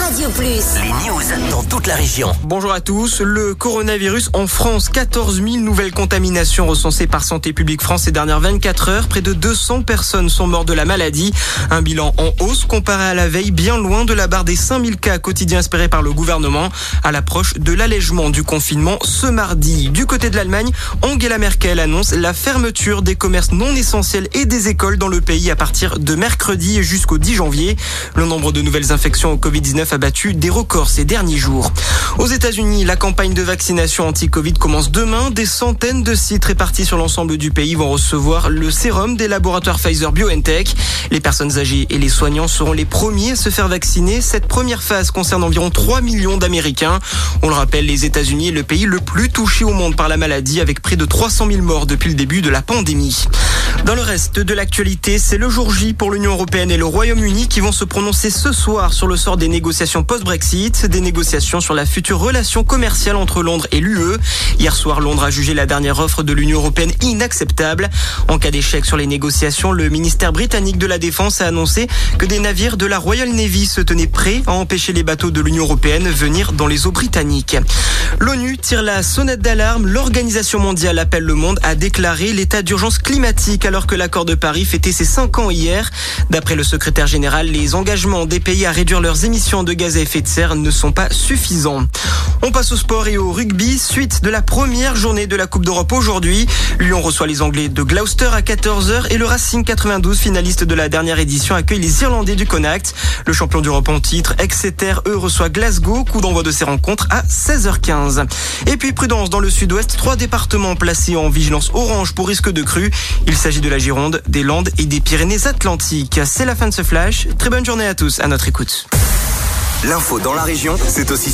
Radio Plus. Les news dans toute la région. Bonjour à tous. Le coronavirus en France. 14 000 nouvelles contaminations recensées par Santé publique France ces dernières 24 heures. Près de 200 personnes sont mortes de la maladie. Un bilan en hausse comparé à la veille, bien loin de la barre des 5000 cas quotidiens espérés par le gouvernement à l'approche de l'allègement du confinement ce mardi. Du côté de l'Allemagne, Angela Merkel annonce la fermeture des commerces non essentiels et des écoles dans le pays à partir de mercredi jusqu'au 10 janvier. Le nombre de nouvelles infections au Covid-19 a battu des records ces derniers jours. Aux États-Unis, la campagne de vaccination anti-Covid commence demain. Des centaines de sites répartis sur l'ensemble du pays vont recevoir le sérum des laboratoires Pfizer-BioNTech. Les personnes âgées et les soignants seront les premiers à se faire vacciner. Cette première phase concerne environ 3 millions d'Américains. On le rappelle, les États-Unis est le pays le plus touché au monde par la maladie avec près de 300 000 morts depuis le début de la pandémie. Dans le reste de l'actualité, c'est le jour J pour l'Union européenne et le Royaume-Uni qui vont se prononcer ce soir sur le sort des négociations post-Brexit, des négociations sur la future relation commerciale entre Londres et l'UE. Hier soir, Londres a jugé la dernière offre de l'Union européenne inacceptable. En cas d'échec sur les négociations, le ministère britannique de la Défense a annoncé que des navires de la Royal Navy se tenaient prêts à empêcher les bateaux de l'Union européenne venir dans les eaux britanniques. L'ONU tire la sonnette d'alarme. L'Organisation mondiale appelle le monde à déclarer l'état d'urgence climatique alors que l'accord de Paris fêtait ses 5 ans hier. D'après le secrétaire général, les engagements des pays à réduire leurs émissions de gaz à effet de serre ne sont pas suffisants. On passe au sport et au rugby. Suite de la première journée de la Coupe d'Europe aujourd'hui. Lyon reçoit les Anglais de Gloucester à 14h et le Racing 92, finaliste de la dernière édition, accueille les Irlandais du Connacht. Le champion d'Europe en titre, Exeter, reçoit Glasgow. Coup d'envoi de ces rencontres à 16h15. Et puis prudence dans le sud-ouest. 3 départements placés en vigilance orange pour risque de crue. Il s'agit de la Gironde, des Landes et des Pyrénées-Atlantiques. C'est la fin de ce flash. Très bonne journée à tous à notre écoute. L'info dans la région, c'est aussi